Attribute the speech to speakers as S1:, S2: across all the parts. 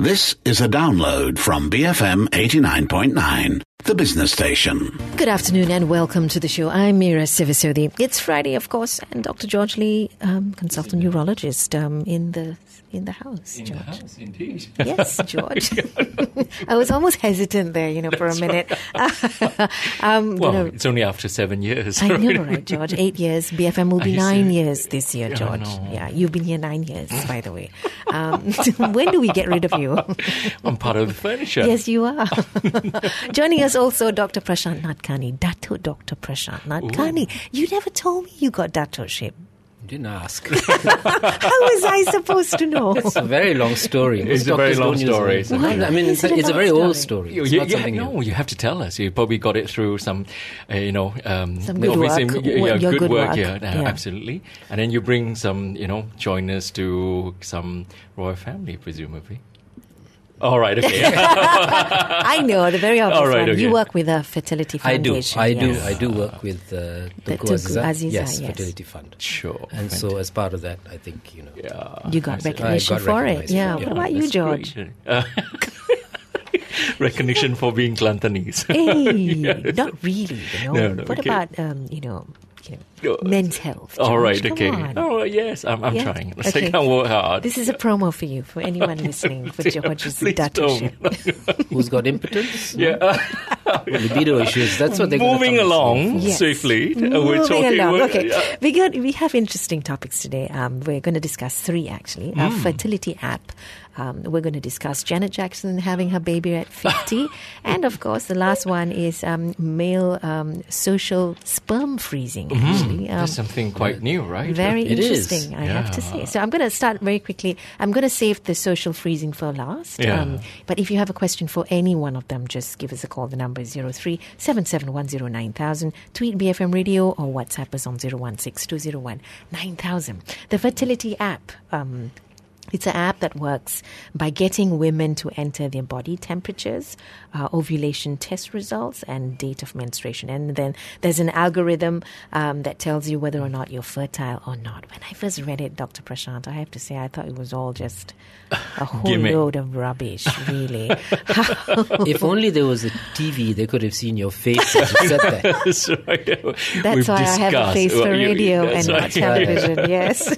S1: This is a download from BFM 89.9, the business station.
S2: Good afternoon and welcome to the show. I'm Meera Sivasodi. It's Friday, of course, and Dr. George Lee, consultant neurologist, in the house.
S3: In
S2: George.
S3: the house, indeed.
S2: Yes, George. I was almost hesitant there, for a minute.
S3: It's only after 7 years.
S2: I know, right, George? 8 years. BFM will be 9 years this year,
S3: Yeah,
S2: George.
S3: I know.
S2: Yeah, you've been here 9 years, by the way. When do we get rid of you?
S3: I'm part of the furniture.
S2: Yes, you are. Joining us also, Dr. Prashant Nadkarni, Dato Dr. Prashant Nadkarni. You never told me you got Dato-ship.
S4: Didn't ask.
S2: How was I supposed to know?
S4: It's a very long story.
S3: It's a very long story.
S4: I mean, it's a very old story. It's not something new.
S3: You have to tell us. You probably got it through some,
S2: some good
S3: obviously,
S2: work.
S3: Yeah,
S2: Your
S3: good work.
S2: Yeah.
S3: Absolutely. And then you bring some, joiners to some royal family, presumably. All right, okay.
S2: I know, the very obvious
S3: All right,
S2: one.
S3: okay.
S2: You work with a fertility foundation.
S4: I do work with Tunku Aziza. Yes, Fertility Fund.
S3: Sure.
S4: And so as part of that, I think,
S3: Yeah.
S2: You got recognition
S4: I got
S2: for it.
S4: recognized
S2: Yeah.
S4: for it.
S2: What about you,
S3: That's
S2: George?
S3: great. Recognition for being Clantonese.
S2: Hey, not really,
S3: No,
S2: What
S3: okay.
S2: about, men's health?
S3: All
S2: George?
S3: right,
S2: Come
S3: okay.
S2: on.
S3: Oh, yes, I'm
S2: Yeah?
S3: trying.
S2: Okay.
S3: I can work hard.
S2: This is a promo for you, for anyone listening, for George's
S3: Please
S2: Dato-ship.
S4: Who's got impotence?
S3: Yeah.
S4: Libido issues. That's what they're going to
S3: Moving along
S2: Yes.
S3: swiftly.
S2: Moving along. Okay.
S3: Yeah.
S2: We have interesting topics today. We're going to discuss three, actually. A fertility app. We're going to discuss Janet Jackson having her baby at 50. And, of course, the last one is male social sperm freezing, actually.
S3: That's something quite new, right?
S2: Very
S4: It is.
S2: interesting, I have to say. So I'm going to start very quickly. I'm going to save the social freezing for last.
S3: Yeah.
S2: But if you have a question for any one of them, just give us a call. The number is 03-7710-9000. Tweet BFM Radio or WhatsApp us on 016-201-9000. The fertility app. It's an app that works by getting women to enter their body temperatures, ovulation test results, and date of menstruation. And then there's an algorithm that tells you whether or not you're fertile or not. When I first read it, Dr. Prashant, I have to say I thought it was all just a whole
S3: Gimmick.
S2: load of rubbish, really.
S4: If only there was a TV, they could have seen your face as you said that.
S3: That's right.
S2: That's why I have a face for radio and not television, yes.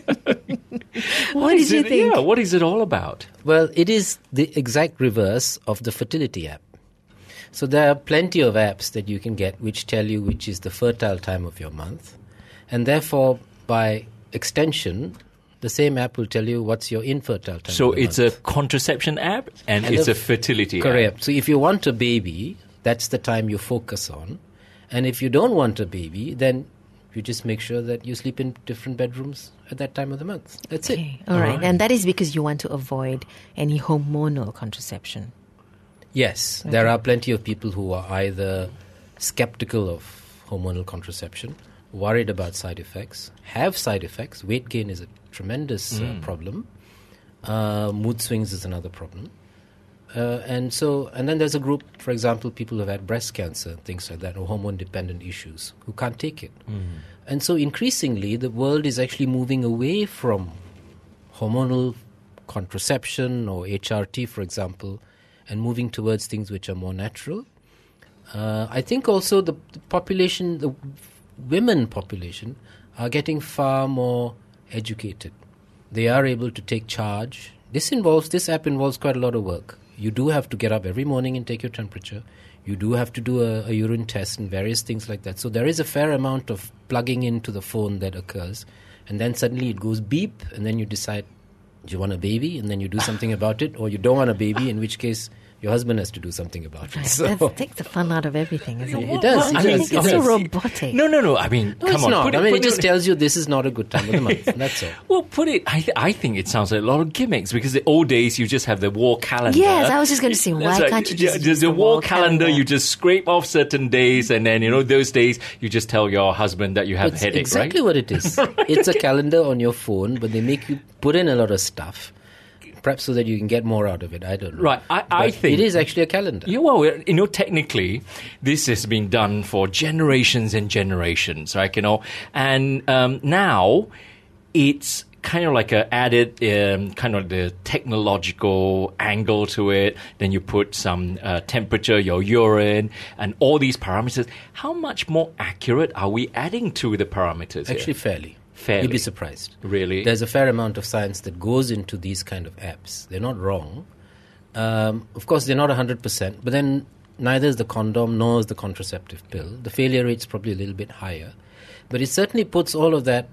S2: What did you think?
S3: Yeah, what is it all about?
S4: Well, it is the exact reverse of the fertility app. So there are plenty of apps that you can get which tell you which is the fertile time of your month. And therefore, by extension, the same app will tell you what's your infertile time
S3: So
S4: of the
S3: it's
S4: month.
S3: a contraception app and
S4: And
S3: it's
S4: the-
S3: a fertility app.
S4: Correct. So if you want a baby, that's the time you focus on. And if you don't want a baby, then you just make sure that you sleep in different bedrooms at that time of the month. That's it.
S2: Okay, all right. And that is because you want to avoid any hormonal contraception.
S4: Yes, there are plenty of people who are either skeptical of hormonal contraception, worried about side effects, have side effects. Weight gain is a tremendous problem. Mood swings is another problem. And then there's a group, for example, people who have had breast cancer, things like that, or hormone-dependent issues, who can't take it. And so increasingly, the world is actually moving away from hormonal contraception or HRT, for example, and moving towards things which are more natural. I think also the population, the women population, are getting far more educated. They are able to take charge. This app involves quite a lot of work. You do have to get up every morning and take your temperature. You do have to do a urine test and various things like that. So there is a fair amount of plugging into the phone that occurs. And then suddenly it goes beep, and then you decide, do you want a baby? And then you do something about it. Or you don't want a baby, in which case your husband has to do something about it. So
S2: That takes the fun out of everything, isn't it?
S4: it does.
S2: I
S4: It
S2: think
S4: does.
S2: it's
S4: It
S2: so
S4: does.
S2: robotic.
S3: No. I mean,
S4: No,
S3: come
S4: it's
S3: on.
S4: not.
S3: Put
S4: It just tells you this is not a good time of the month. That's all.
S3: Well, put it. I think it sounds like a lot of gimmicks because the old days you just have the wall calendar.
S2: Yes, I was just going to say, why
S3: That's right.
S2: can't you just
S3: Yeah,
S2: use
S3: the
S2: the
S3: wall
S2: wall calendar?
S3: You just scrape off certain days, and then those days you just tell your husband that you have
S4: It's
S3: a headache,
S4: exactly
S3: right?
S4: what it is. It's a calendar on your phone, but they make you put in a lot of stuff. Perhaps so that you can get more out of it. I don't know.
S3: Right, I
S4: But
S3: think
S4: it is actually a calendar.
S3: Yeah, well, technically, this has been done for generations and generations, right? And now it's kind of like a added kind of the technological angle to it. Then you put some temperature, your urine, and all these parameters. How much more accurate are we adding to the parameters
S4: Actually,
S3: here?
S4: fairly. You'd be surprised.
S3: Really?
S4: There's a fair amount of science that goes into these kind of apps. They're not wrong. Of course, they're not 100%, but then neither is the condom nor is the contraceptive pill. The failure rate's probably a little bit higher. But it certainly puts all of that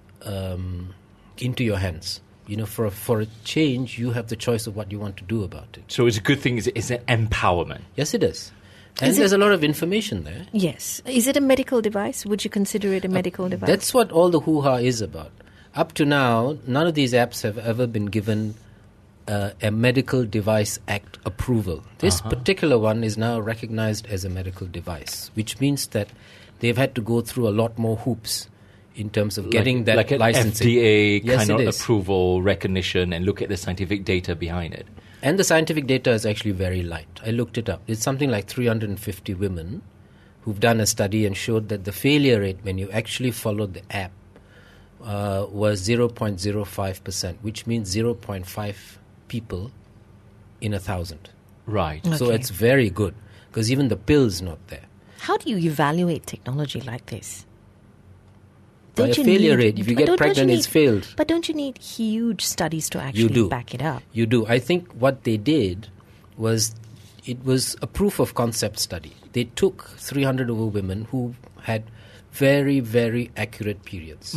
S4: into your hands. For a change, you have the choice of what you want to do about it.
S3: So it's a good thing. It's an empowerment.
S4: Yes, it is. And there's a lot of information there.
S2: Yes. Is it a medical device? Would you consider it a medical device?
S4: That's what all the hoo-ha is about. Up to now, none of these apps have ever been given a Medical Device Act approval. This particular one is now recognized as a medical device, which means that they've had to go through a lot more hoops in terms of getting that
S3: like an
S4: licensing.
S3: FDA
S4: Yes,
S3: kind
S4: it
S3: of
S4: is.
S3: approval, recognition, and look at the scientific data behind it.
S4: And the scientific data is actually very light. I looked it up. It's something like 350 women who've done a study and showed that the failure rate when you actually followed the app was 0.05%, which means 0.5 people in 1,000.
S3: Right.
S4: So
S2: Okay.
S4: it's very good because even the pill's not there.
S2: How do you evaluate technology like this?
S4: By a failure rate. If you get pregnant, it's failed.
S2: But don't you need huge studies to actually
S4: do.
S2: back it up?
S4: You do. I think what they did was it was a proof of concept study. They took 300 over women who had very, very accurate periods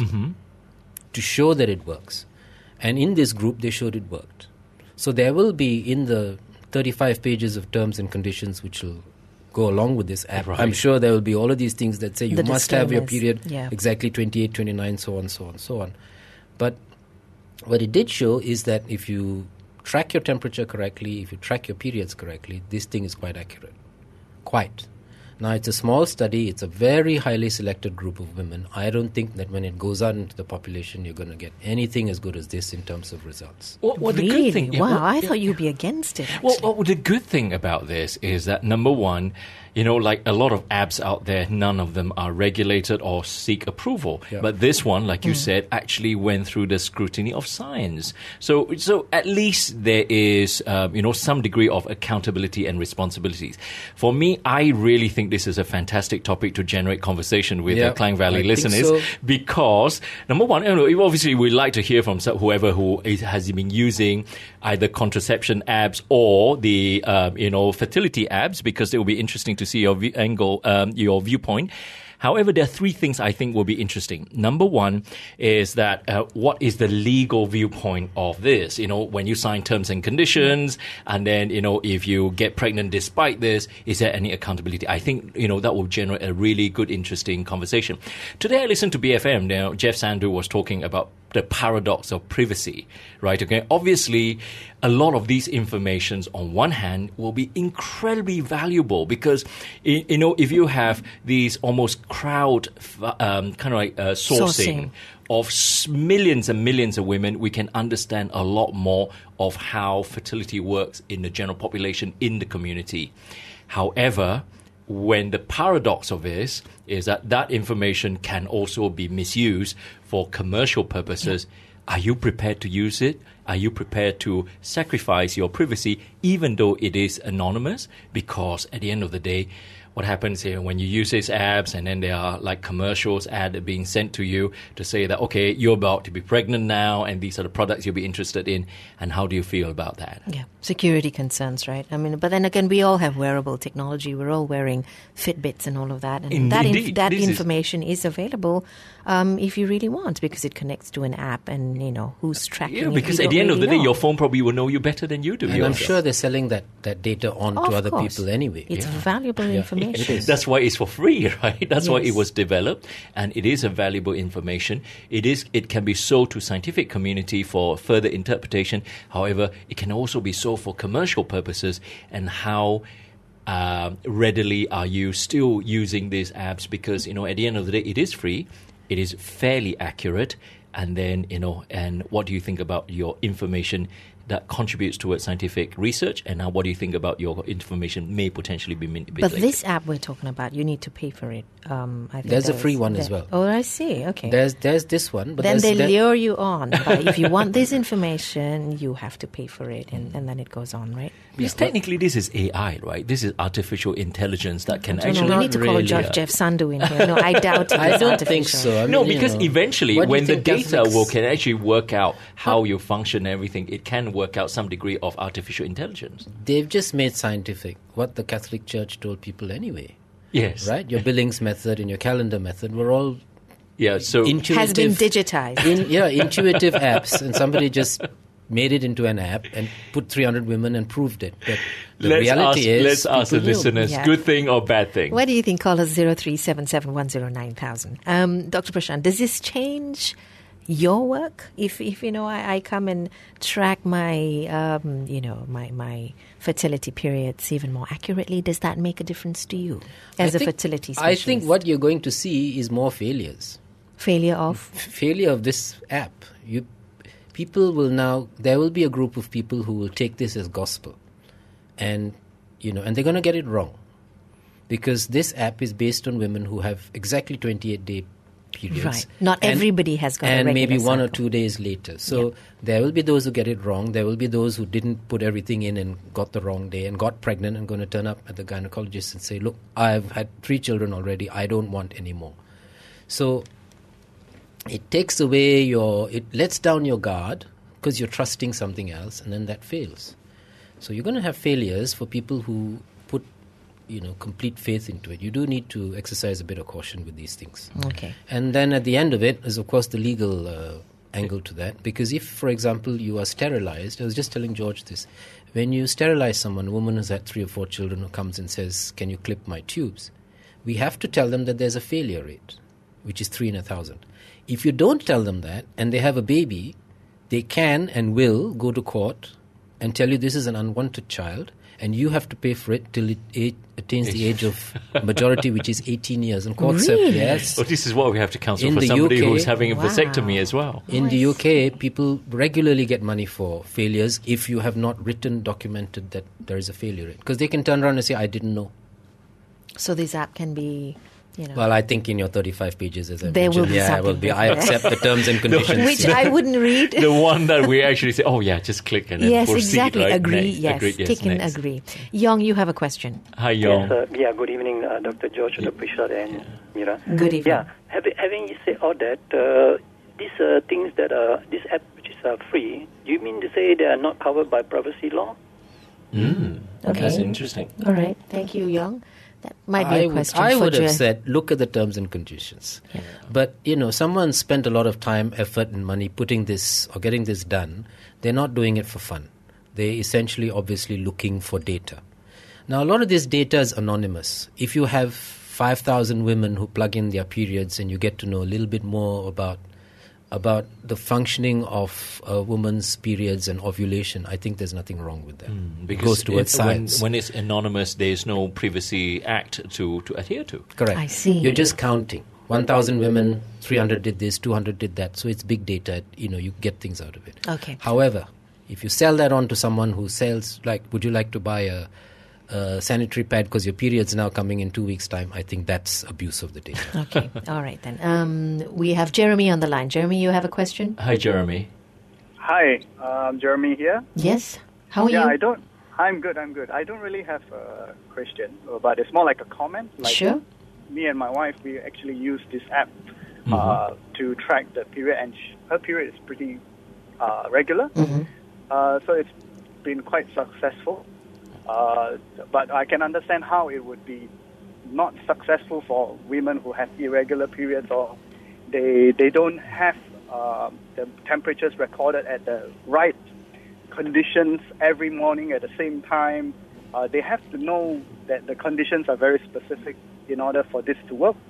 S4: to show that it works. And in this group, they showed it worked. So there will be in the 35 pages of terms and conditions which will go along with this app.
S3: Right.
S4: I'm sure there will be all of these things that say you
S2: The
S4: must have your
S2: disclaimers.
S4: period
S2: Yeah.
S4: exactly 28, 29, so on, so on, so on. But what it did show is that if you track your temperature correctly, if you track your periods correctly, this thing is quite accurate. Quite. Now, it's a small study. It's a very highly selected group of women. I don't think that when it goes out into the population, you're going to get anything as good as this in terms of results.
S3: Well, the
S2: Really?
S3: good thing,
S2: Wow, I thought you'd be against it.
S3: Well,
S2: actually.
S3: the good thing about this is that, number one, like a lot of apps out there, none of them are regulated or seek approval.
S4: Yeah.
S3: But this one, like you said, actually went through the scrutiny of science. So at least there is, some degree of accountability and responsibilities. For me, I really think this is a fantastic topic to generate conversation with the Klang Valley
S4: I think
S3: listeners
S4: so.
S3: because, number one, obviously we'd like to hear from whoever has been using either contraception apps or the, fertility apps because it will be interesting to see your your viewpoint. However, there are three things I think will be interesting. Number one is that what is the legal viewpoint of this? When you sign terms and conditions, and then, if you get pregnant despite this, is there any accountability? I think, that will generate a really good, interesting conversation. Today I listened to BFM. Now, Jeff Sandu was talking about the paradox of privacy, right? Okay. Obviously, a lot of these informations on one hand will be incredibly valuable because, if you have these almost crowd sourcing of millions and millions of women, we can understand a lot more of how fertility works in the general population in the community. However, when the paradox of this is that information can also be misused for commercial purposes, are you prepared to use it? Are you prepared to sacrifice your privacy even though it is anonymous? Because at the end of the day, what happens here when you use these apps and then there are like commercials ad being sent to you to say that, okay, you're about to be pregnant now and these are the products you'll be interested in, and how do you feel about that?
S2: Yeah, security concerns, right? I mean, but then again, we all have wearable technology. We're all wearing Fitbits and all of that. And
S3: Indeed.
S2: that
S3: This is-
S2: information is available if you really want because it connects to an app and, who's tracking it.
S3: Because
S2: You
S3: at the
S2: don't
S3: end of the
S2: really
S3: day,
S2: know.
S3: your phone probably will know you better than you do.
S4: And I'm
S3: yourself.
S4: sure they're selling that data on
S2: Of
S4: to other
S2: course.
S4: people anyway.
S2: It's valuable information.
S3: That's why it's for free, right? That's why it
S2: Yes.
S3: was developed, and it is a valuable information. It can be sold to scientific community for further interpretation. However, it can also be sold for commercial purposes. And how readily are you still using these apps? Because at the end of the day, it is free, it is fairly accurate. And then, and what do you think about your information that contributes towards scientific research, and now what do you think about your information may potentially be manipulated?
S2: But this app we're talking about, you need to pay for it. I think
S4: There's a free one as well.
S2: Oh, I see. Okay.
S4: There's this one. But
S2: then they
S4: there's
S2: lure you on. But if you want this information, you have to pay for it, and then it goes on, right?
S3: Because technically this is AI, right? This is artificial intelligence that can
S2: I don't know,
S3: actually...
S2: we need to call
S4: really,
S2: Jeff Sandu in here. No, I doubt it.
S4: I
S2: is
S4: don't
S2: artificial.
S4: think so. I mean,
S3: No,
S4: you
S3: because
S4: know,
S3: eventually
S4: what do you
S3: when the
S4: think
S3: data
S4: Catholics-
S3: can actually work out how you function and everything, it can work out some degree of artificial intelligence.
S4: They've just made scientific what the Catholic Church told people anyway.
S3: Yes.
S4: Right? Your billings method and your calendar method were all
S3: Yeah, so...
S4: intuitive.
S2: Has been digitized.
S4: Intuitive apps, and somebody just made it into an app and put 300 women and proved it. But the reality is,
S3: let's ask the
S4: people knew.
S3: listeners,
S2: Yeah.
S3: good thing or bad thing?
S2: What do you think? Call us 0377109000. Dr. Prashant, does this change your work? If you know, I come and track my my fertility periods even more accurately, does that make a difference to you as a fertility specialist?
S4: I think what you're going to see is more failures.
S2: Failure of?
S4: Failure of this app. There will be a group of people who will take this as gospel, and they're going to get it wrong, because this app is based on women who have exactly 28-day periods.
S2: Right. Not everybody has got a
S4: and
S2: regular
S4: maybe 1 or
S2: cycle.
S4: 2 days later. So there will be those who get it wrong. There will be those who didn't put everything in and got the wrong day and got pregnant and going to turn up at the gynecologist and say, look, I've had 3 children already. I don't want any more. So it takes away it lets down your guard because you're trusting something else, and then that fails. So you're going to have failures for people who put complete faith into it. You do need to exercise a bit of caution with these things.
S2: Okay.
S4: And then at the end of it is, of course, the legal angle to that. Because if, for example, you are sterilized, I was just telling George this, when you sterilize someone, a woman who's had 3 or 4 children who comes and says, can you clip my tubes? We have to tell them that there's a failure rate, which is 3 in 1,000. If you don't tell them that and they have a baby, they can and will go to court and tell you this is an unwanted child, and you have to pay for it till it attains the age of majority, which is 18 years. And courts have,
S2: Really?
S4: yes.
S3: Well, this is what we have to counsel
S4: In
S3: for
S4: the
S3: somebody
S4: UK,
S3: who's having a
S2: Wow.
S3: vasectomy as well.
S4: In the UK, people regularly get money for failures if you have not documented that there is a failure rate. Because they can turn around and say, I didn't know.
S2: So this app can be,
S4: Well, I think in your 35 pages, as I
S2: There will
S4: mentioned,
S2: be
S4: I will
S2: something
S4: be. I accept the terms and conditions.
S2: which I wouldn't read.
S3: The one that we actually say, oh yeah, just click and then
S2: Yes,
S3: proceed.
S2: exactly.
S3: Right?
S2: Agree.
S3: Next.
S2: Yes.
S3: Agreed, yes.
S2: Tick and
S3: Next.
S2: agree. Yong, you have a question.
S3: Hi, Yong.
S5: Yes, good evening, Dr. George, Dr. Prashad, and Mira.
S2: Good evening.
S5: Yeah, having said all that, these things that this app which is free, do you mean to say they are not covered by privacy law?
S2: Okay.
S3: That's interesting.
S2: All right. Thank you, Yong. That might be a question
S4: I
S2: for
S4: would have
S2: Jeff.
S4: said, look at the terms and conditions.
S2: Yeah.
S4: But, someone spent a lot of time, effort, and money putting this or getting this done. They're not doing it for fun. They're essentially, obviously, looking for data. Now, a lot of this data is anonymous. If you have 5,000 women who plug in their periods and you get to know a little bit more about the functioning of a woman's periods and ovulation, I think there's nothing wrong with that. It goes towards science.
S3: When it's anonymous, there's no Privacy Act to adhere to.
S4: Correct.
S2: I see.
S4: You're just counting. 1,000 women, 300 did this, 200 did that. So it's big data. You get things out of it.
S2: Okay.
S4: However, if you sell that on to someone who sells, would you like to buy a sanitary pad because your period's now coming in 2 weeks' time, I think that's abuse of the data.
S2: Okay. All right, then. We have Jeremy on the line. Jeremy, you have a question?
S3: Hi, Jeremy.
S6: Hi, Jeremy here.
S2: Yes? How are
S6: Yeah,
S2: you?
S6: I'm good. I don't really have a question, but it's more like a comment. Like
S2: Sure.
S6: Me and my wife, we actually use this app to track the period, and her period is pretty regular. So it's been quite successful. But I can understand how it would be not successful for women who have irregular periods, or they don't have the temperatures recorded at the right conditions every morning at the same time. They have to know that the conditions are very specific in order for this to work.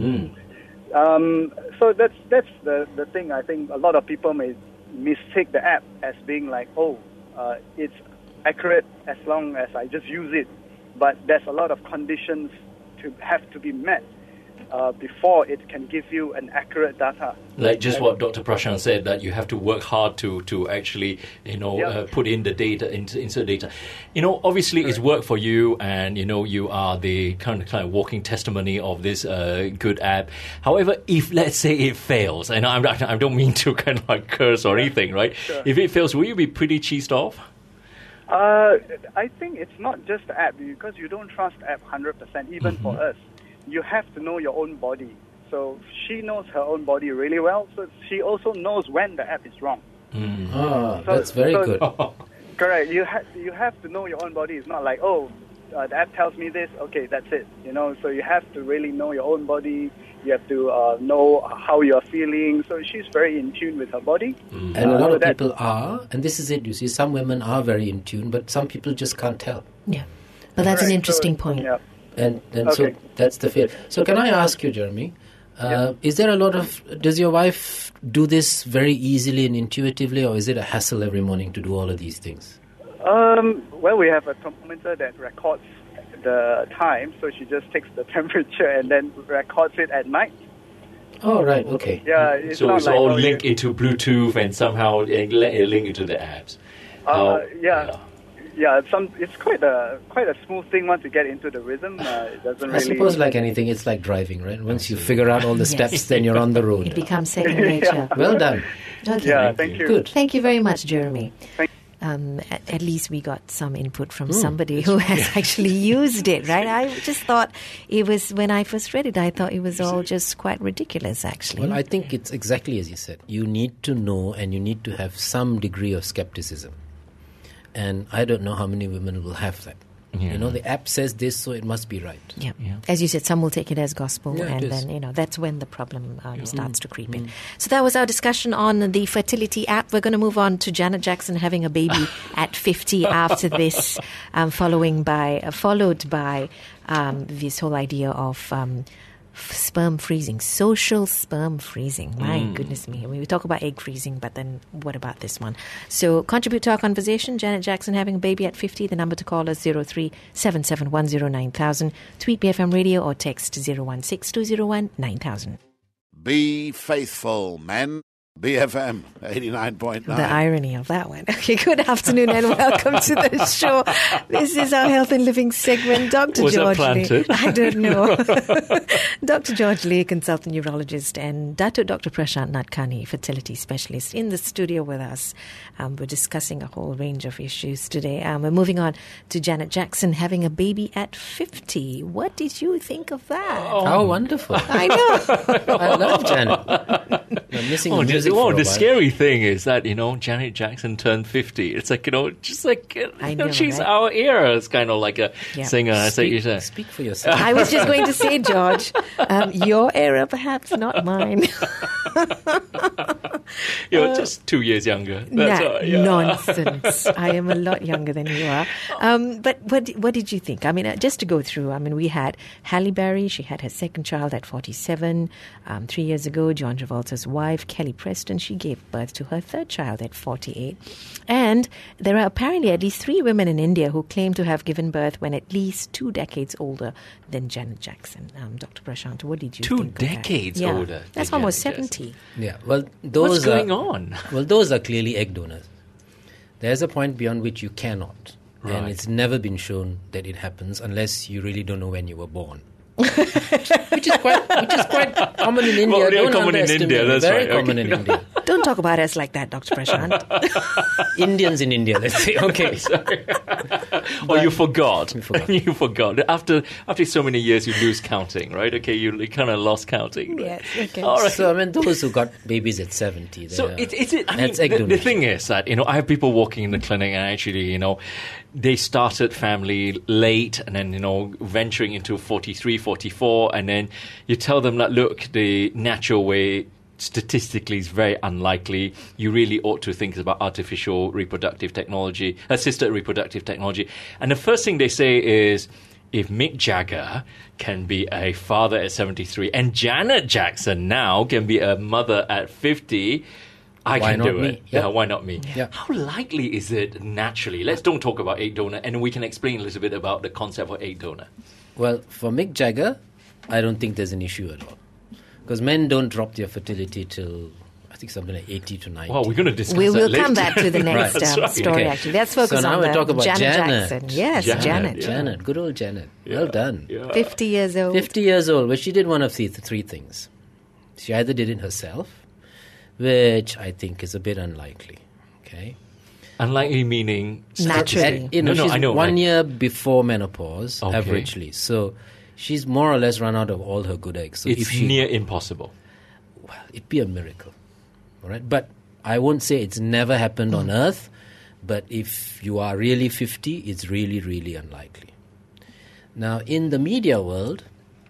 S6: So that's the thing. I think a lot of people may mistake the app as being like, it's accurate as long as I just use it. But there's a lot of conditions to have to be met. before it can give you an accurate data.
S3: Like just what Dr. Prashant said, that you have to work hard to actually, put in the data, insert data. Obviously it's work for you, and, you are the kind of walking testimony of this good app. However, if, let's say, it fails, and I don't mean to kind of like curse or anything, right?
S6: Sure.
S3: If it fails, will you be pretty cheesed off?
S6: I think it's not just the app, because you don't trust the app 100%, even for us. You have to know your own body. So she knows her own body really well, so she also knows when the app is wrong.
S4: That's very good.
S6: Correct. You have to know your own body. It's not like, the app tells me this, okay, that's it. So you have to really know your own body. You have to know how you're feeling. So she's very in tune with her body.
S4: And a lot of people are, and this is it, you see, some women are very in tune, but some people just can't tell.
S2: Yeah. But that's an interesting point.
S6: Yeah.
S4: And so that's the fear. So can I ask you, Jeremy, is there a lot of, does your wife do this very easily and intuitively, or is it a hassle every morning to do all of these things?
S6: Well, we have a thermometer that records the time, so she just takes the temperature and then records it at night.
S4: Oh, right, okay.
S6: Yeah, it's
S3: So
S6: not
S3: it's
S6: like,
S3: all linked into Bluetooth and somehow link into the apps.
S6: Yeah, it's quite a smooth thing once you get into the rhythm. It doesn't really.
S4: I suppose like anything, it's like driving, right? Once you figure out all the steps, then you're on the road.
S2: It becomes second nature.
S4: Well done.
S2: Okay.
S6: Yeah, thank you.
S4: Good.
S2: Thank you very much, Jeremy.
S6: Thank
S2: At least we got some input from somebody who has actually used it, right? I just thought it was, when I first read it, I thought it was all just quite ridiculous, actually.
S4: Well, I think it's exactly as you said. You need to know, and you need to have some degree of skepticism. And I don't know how many women will have that.
S3: Yeah.
S4: The app says this, so it must be right.
S2: Yeah. As you said, some will take it as gospel,
S4: Yeah,
S2: and
S4: it is.
S2: then, that's when the problem starts to creep in. So that was our discussion on the fertility app. We're going to move on to Janet Jackson having a baby at 50 after this, followed by this whole idea of sperm freezing, social sperm freezing. My goodness me. I mean, we talk about egg freezing, but then what about this one? So contribute to our conversation. Janet Jackson having a baby at 50. The number to call is 03-77109000. Tweet BFM Radio or text 016-201-9000.
S1: Be faithful, men. BFM 89.9.
S2: The irony of that one. Okay, good afternoon and welcome to the show. This is our health and living segment. Dr.
S3: Was
S2: George
S3: that
S2: Lee.
S3: planted?
S2: I don't know. Dr. George Lee, consultant urologist, and Dr. Prashant Natkani, fertility specialist, in the studio with us. We're discussing a whole range of issues today. We're moving on to Janet Jackson having a baby at 50. What did you think of that?
S4: How wonderful.
S2: I know.
S4: I love Janet. I'm missing the music for a
S3: the
S4: while.
S3: scary thing is that, Janet Jackson turned 50. It's like, just like,
S2: I know,
S3: she's
S2: right?
S3: our era. It's kind of like a
S2: Yeah.
S3: singer.
S4: Speak for yourself.
S2: I was just going to say, George, your era, perhaps not mine.
S3: You're just 2 years younger. That's all, yeah.
S2: Nonsense. I am a lot younger than you are. But what did you think? I mean, just to go through, we had Halle Berry. She had her second child at 47. 3 years ago, John Travolta's wife, Kelly Preston, she gave birth to her third child at 48. And there are apparently at least 3 women in India who claim to have given birth when at least 2 decades older than Janet Jackson. Dr. Prashant, what did you
S3: 2
S2: think of that?
S3: decades
S2: Yeah,
S3: older.
S2: That's
S3: than
S2: almost
S3: Janet
S2: 70.
S4: Yeah, well, those
S3: What's going on?
S4: Well, those are clearly egg donors. There's a point beyond which you cannot.
S3: Right.
S4: And it's never been shown that it happens unless you really don't know when you were born. which is quite common in India.
S3: Well,
S4: Don't
S3: common in
S4: underestimate
S3: India,
S4: it.
S3: that's
S4: Very
S3: right,
S4: common
S3: okay.
S4: in India.
S2: Don't talk about us like that, Dr. Prashant.
S4: Indians in India, let's say. Okay.
S3: You forgot.
S4: We forgot.
S3: You forgot. After so many years, you lose counting, right? Okay, you kind of lost counting.
S2: Yes, okay.
S3: All right.
S4: So, those who got babies at 70.
S3: So
S4: they're-
S3: that's
S4: that's egg
S3: the
S4: donation.
S3: thing is that, I have people walking in the clinic and actually, they started family late and then, venturing into 43, 44, and then you tell them that, look, the natural way statistically is very unlikely. You really ought to think about artificial reproductive technology, assisted reproductive technology. And the first thing they say is, if Mick Jagger can be a father at 73 and Janet Jackson now can be a mother at 50, I
S4: Why
S3: can
S4: not
S3: do
S4: me?
S3: it.
S4: Yeah.
S3: Yeah, why not me?
S4: Yeah.
S3: How likely is it naturally? Don't talk about egg donor, and we can explain a little bit about the concept of egg donor.
S4: Well, for Mick Jagger, I don't think there's an issue at all. Because men don't drop their fertility till, I think, something like 80 to 90.
S3: Well, we're going to discuss
S2: We will
S3: that
S2: come
S3: later.
S2: back to the next
S3: That's right.
S2: story,
S4: Okay.
S2: actually. Let's focus
S4: So now
S2: on
S4: we
S2: the
S4: talk about
S2: Janet
S4: Janet.
S2: Jackson. Yes,
S3: Janet,
S2: Janet.
S3: yeah.
S4: Janet, good old Janet.
S3: Yeah.
S4: Well done.
S3: Yeah.
S2: 50 years old.
S4: 50 years old, but she did one of three things. She either did it herself, which I think is a bit unlikely. Okay,
S3: Unlikely meaning...
S2: Naturally.
S4: You know,
S3: No,
S4: she's
S3: I know.
S4: 1 year before menopause,
S3: Okay.
S4: averagely. So she's more or less run out of all her good eggs. So
S3: It's
S4: if she,
S3: near impossible.
S4: well, it'd be a miracle, all right. But I won't say it's never happened on Earth. But if you are really 50, it's really, really unlikely. Now, in the media world,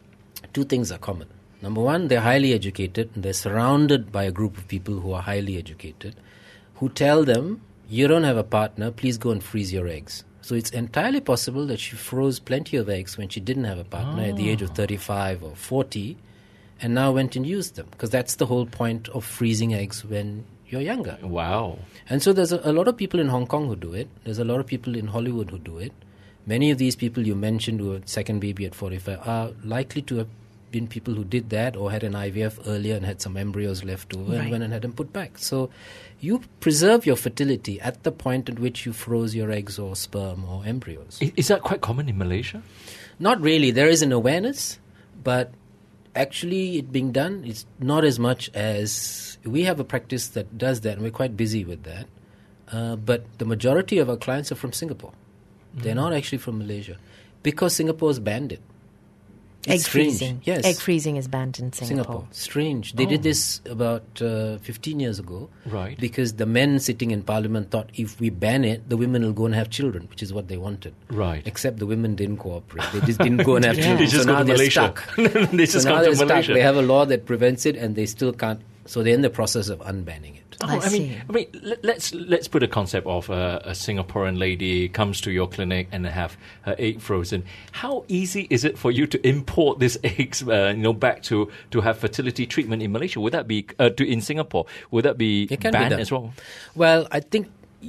S4: two things are common. Number one, they're highly educated, and they're surrounded by a group of people who are highly educated, who tell them, you don't have a partner, please go and freeze your eggs. So it's entirely possible that she froze plenty of eggs when she didn't have a partner at the age of 35 or 40, and now went and used them, because that's the whole point of freezing eggs when you're younger.
S3: Wow.
S4: And so there's a lot of people in Hong Kong who do it. There's a lot of people in Hollywood who do it. Many of these people you mentioned who had second baby at 45 are likely to have been people who did that or had an IVF earlier and had some embryos left over and went and had them put back. So you preserve your fertility at the point at which you froze your eggs or sperm or embryos.
S3: Is that quite common in Malaysia?
S4: Not really. There is an awareness, but actually it being done is not as much as... We have a practice that does that, and we're quite busy with that. But the majority of our clients are from Singapore. They're not actually from Malaysia, because Singapore's banned it.
S2: Egg
S4: It's strange.
S2: freezing.
S4: Yes.
S2: Egg freezing is banned in Singapore.
S4: Strange. They did this about 15 years ago.
S3: Right.
S4: Because the men sitting in parliament thought if we ban it, the women will go and have children, which is what they wanted.
S3: Right.
S4: Except the women didn't cooperate. They just didn't go and have children.
S3: They just
S4: so
S3: go
S4: now
S3: to
S4: they're
S3: Malaysia.
S4: stuck.
S3: They just
S4: so now
S3: come
S4: they're
S3: to
S4: stuck.
S3: Malaysia.
S4: They have a law that prevents it, and they still can't. So they're in the process of unbanning it.
S2: I see.
S3: Let's put a concept of a Singaporean lady comes to your clinic and have her egg frozen. How easy is it for you to import these eggs, back to have fertility treatment in Malaysia? Would that be in Singapore? Would that be
S4: It can be
S3: banned
S4: done.
S3: as well?
S4: Well, I think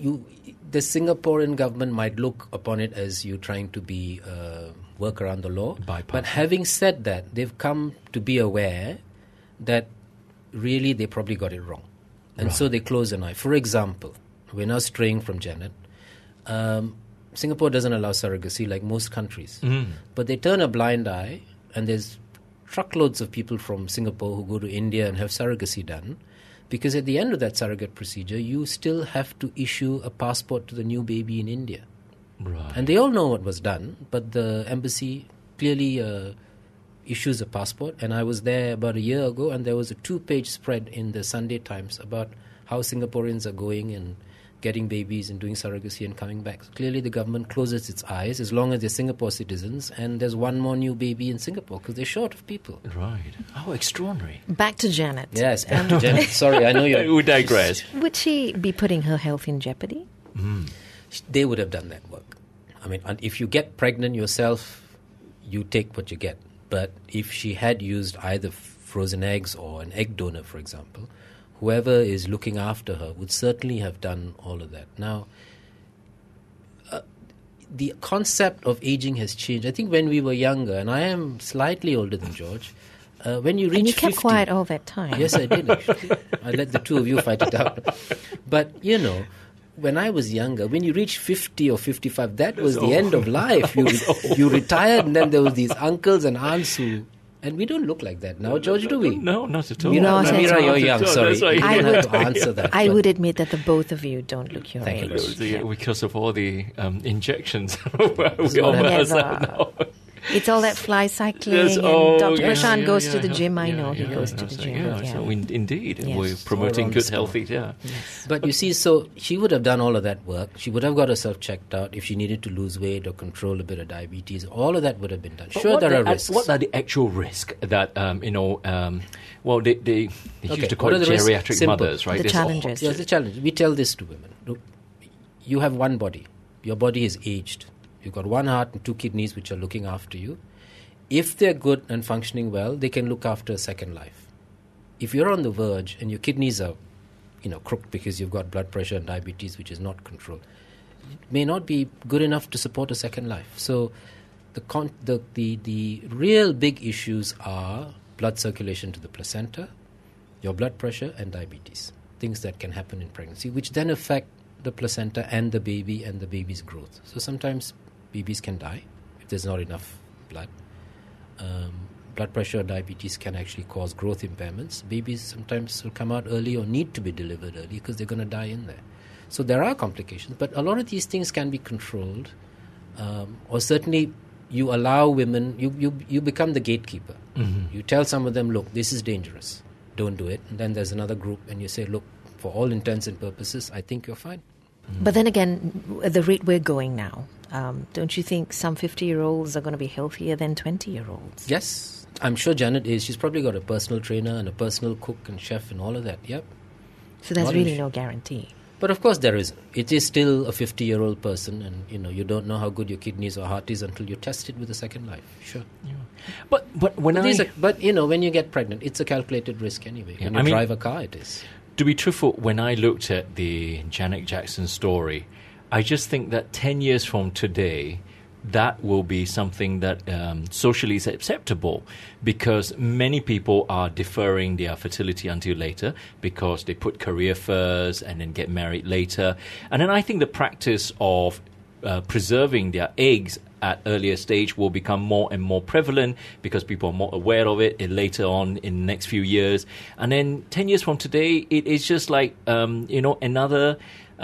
S4: the Singaporean government might look upon it as you trying to be work around the law.
S3: Bypass.
S4: But having said that, they've come to be aware that really they probably got it wrong. And so they close an eye. For example, we're now straying from Janet. Singapore doesn't allow surrogacy like most countries. But they turn a blind eye, and there's truckloads of people from Singapore who go to India and have surrogacy done. Because at the end of that surrogate procedure, you still have to issue a passport to the new baby in India.
S3: Right.
S4: And they all know what was done, but the embassy clearly issues a passport. And I was there about a year ago, and there was a 2-page spread in the Sunday Times about how Singaporeans are going and getting babies and doing surrogacy and coming back. So clearly the government closes its eyes as long as they're Singapore citizens, and there's one more new baby in Singapore because they're short of people.
S3: Right. How extraordinary.
S2: Back to Janet.
S4: Yes, back to Janet. Sorry, I know you're...
S3: We digress.
S2: Would she be putting her health in jeopardy?
S4: They would have done that work. I mean, and if you get pregnant yourself, you take what you get. But if she had used either frozen eggs or an egg donor, for example, whoever is looking after her would certainly have done all of that. Now, the concept of aging has changed. I think when we were younger, and I am slightly older than George, when you reach
S2: And you kept
S4: 50,
S2: quiet all that time.
S4: Yes, I did, actually. I let the two of you fight it out. But, when I was younger, when you reached 50 or 55, that was the end of life. You retired, and then there was these uncles and aunts who... And we don't look like that now, George, do we?
S3: No, not at all.
S2: Not at
S4: Amira,
S2: all.
S4: you're young, sorry.
S3: That's right.
S4: You
S2: I
S4: don't have
S2: would-
S4: to answer that.
S2: I
S4: but-
S2: would admit that the both of you don't look your
S4: Thank you
S2: age.
S4: very much.
S3: Because of all the injections.
S4: what
S3: we almost
S2: happens.
S3: now.
S2: It's all that fly cycling,
S3: Yes,
S2: and
S3: oh,
S2: Dr.
S3: yeah,
S2: Prashant
S3: yeah,
S2: goes
S3: yeah,
S2: to the
S3: yeah.
S2: gym. I
S3: Yeah,
S2: know he
S3: yeah,
S2: goes to
S3: that's
S2: the
S3: right,
S2: gym.
S3: yeah.
S2: Yeah.
S3: So indeed,
S2: Yes.
S3: we're promoting
S4: around
S3: good,
S4: the store.
S3: healthy. Yeah.
S4: But you see, so she would have done all of that work. She would have got herself checked out if she needed to lose weight or control a bit of diabetes. All of that would have been done.
S3: But
S4: Sure,
S3: what
S4: there are
S3: the-
S4: risks.
S3: What are the actual risks that well, they used to call
S4: what
S3: it
S4: are the risks?
S3: geriatric
S4: Simple.
S3: mothers, right?
S2: The
S3: There's all-
S2: challenges.
S4: Yes, the challenge. We tell this to women. Look, you have one body. Your body is aged. You've got one heart and 2 kidneys which are looking after you. If they're good and functioning well, they can look after a second life. If you're on the verge and your kidneys are, crooked because you've got blood pressure and diabetes which is not controlled, it may not be good enough to support a second life. So the real big issues are blood circulation to the placenta, your blood pressure, and diabetes. Things that can happen in pregnancy, which then affect the placenta and the baby's growth. So sometimes babies can die if there's not enough blood. Blood pressure or diabetes can actually cause growth impairments. Babies sometimes will come out early or need to be delivered early because they're going to die in there. So there are complications, but a lot of these things can be controlled, or certainly you allow women, you become the gatekeeper. Mm-hmm. You tell some of them, look, this is dangerous, don't do it. And then there's another group and you say, look, for all intents and purposes, I think you're fine.
S2: Mm-hmm. But then again, at the rate we're going now, don't you think some 50-year-olds are going to be healthier than 20-year-olds?
S4: Yes. I'm sure Janet is. She's probably got a personal trainer and a personal cook and chef and all of that. Yep.
S2: So there's really no guarantee.
S4: But of course there is. It is still a 50-year-old person, and you don't know how good your kidneys or heart is until you test it with a second life. Sure.
S3: Yeah. But when
S4: when you get pregnant, it's a calculated risk anyway.
S3: Yeah,
S4: when you drive a car, it is.
S3: To be truthful, when I looked at the Janet Jackson story, I just think that 10 years from today, that will be something that socially is acceptable, because many people are deferring their fertility until later because they put career first and then get married later. And then I think the practice of preserving their eggs at earlier stage will become more and more prevalent because people are more aware of it later on in the next few years. And then 10 years from today, it is just like, another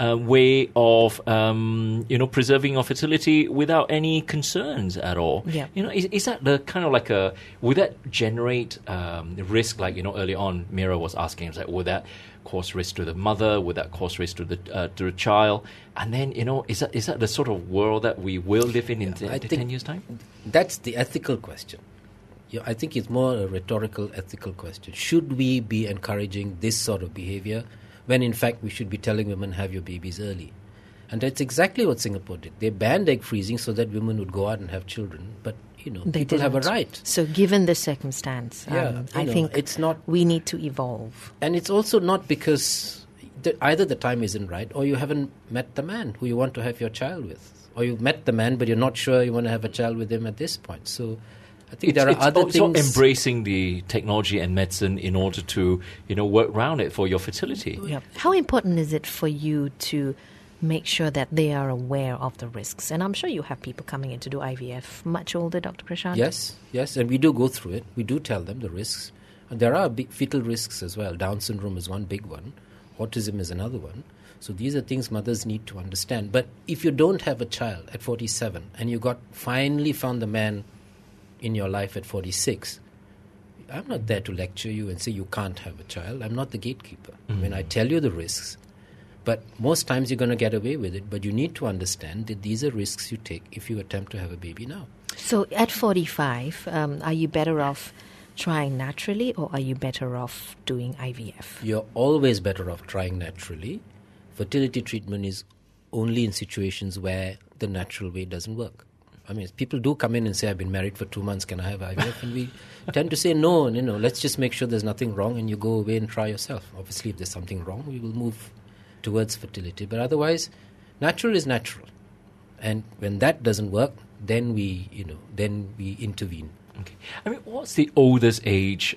S3: way of, preserving your fertility without any concerns at all.
S2: Yeah.
S3: Is that the kind of like would that generate risk? Like, early on, Mira was asking, like, would that cause risk to the mother? Would that cause risk to the child? And then, is that the sort of world that we will live in 10 years' time?
S4: That's the ethical question. I think it's more a rhetorical, ethical question. Should we be encouraging this sort of behavior when in fact we should be telling women, have your babies early? And that's exactly what Singapore did. They banned egg freezing so that women would go out and have children. But, people have a right.
S2: So given the circumstance, I think
S4: it's not,
S2: we need to evolve.
S4: And it's also not because either the time isn't right, or you haven't met the man who you want to have your child with. Or you've met the man, but you're not sure you want to have a child with him at this point. So I think there are other things.
S3: It's embracing the technology and medicine in order to, work around it for your fertility.
S2: Yeah. How important is it for you to make sure that they are aware of the risks? And I'm sure you have people coming in to do IVF much older, Dr. Prashant.
S4: Yes, and we do go through it. We do tell them the risks. And there are big fetal risks as well. Down syndrome is one big one. Autism is another one. So these are things mothers need to understand. But if you don't have a child at 47 and you finally found the man in your life at 46, I'm not there to lecture you and say you can't have a child. I'm not the gatekeeper.
S3: Mm-hmm.
S4: I mean, I tell you the risks. But most times you're going to get away with it. But you need to understand that these are risks you take if you attempt to have a baby now.
S2: So at 45, are you better off trying naturally, or are you better off doing IVF?
S4: You're always better off trying naturally. Fertility treatment is only in situations where the natural way doesn't work. I mean, people do come in and say, I've been married for 2 months, can I have IVF? And we tend to say no, let's just make sure there's nothing wrong, and you go away and try yourself. Obviously, if there's something wrong, we will move towards fertility. But otherwise, natural is natural. And when that doesn't work, then we intervene.
S3: Okay. I mean, what's the oldest age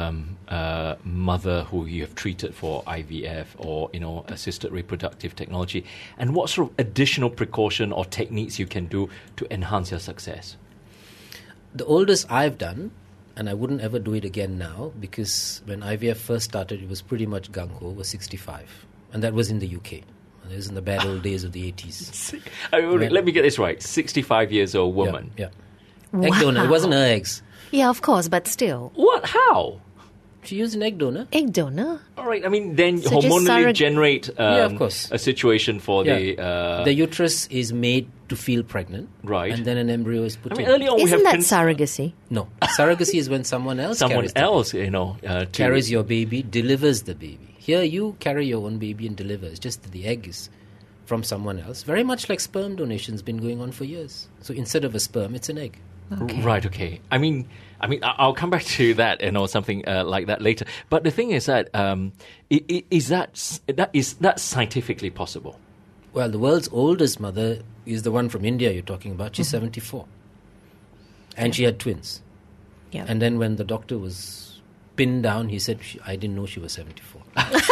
S3: mother who you have treated for IVF or, assisted reproductive technology? And what sort of additional precaution or techniques you can do to enhance your success?
S4: The oldest I've done, and I wouldn't ever do it again now, because when IVF first started, it was pretty much gung-ho, was 65. And that was in the UK. It was in the bad old days of the 80s.
S3: Let me get this right. 65 years old woman.
S4: Yeah. Egg donor. It wasn't her eggs.
S2: Yeah, of course, but still.
S3: What? How?
S4: She used an egg donor.
S2: Egg donor?
S3: All right. I mean, then
S2: So
S3: hormonally generate
S4: of course.
S3: a situation for
S4: the uterus is made to feel pregnant.
S3: Right.
S4: And then an embryo is put in.
S3: early on
S2: Isn't that surrogacy?
S4: No. Surrogacy is when someone else carries carries your baby, delivers the baby. Here you carry your own baby and deliver. It's just that the egg is from someone else. Very much like sperm donation has been going on for years. So instead of a sperm, it's an egg.
S2: Okay.
S3: Right, okay. I mean, I'll come back to that something like that later. But the thing is that is that scientifically possible?
S4: Well, the world's oldest mother is the one from India you're talking about. She's 74. And she had twins.
S2: Yeah.
S4: And then when the doctor was pinned down, he said, I didn't know she was 74.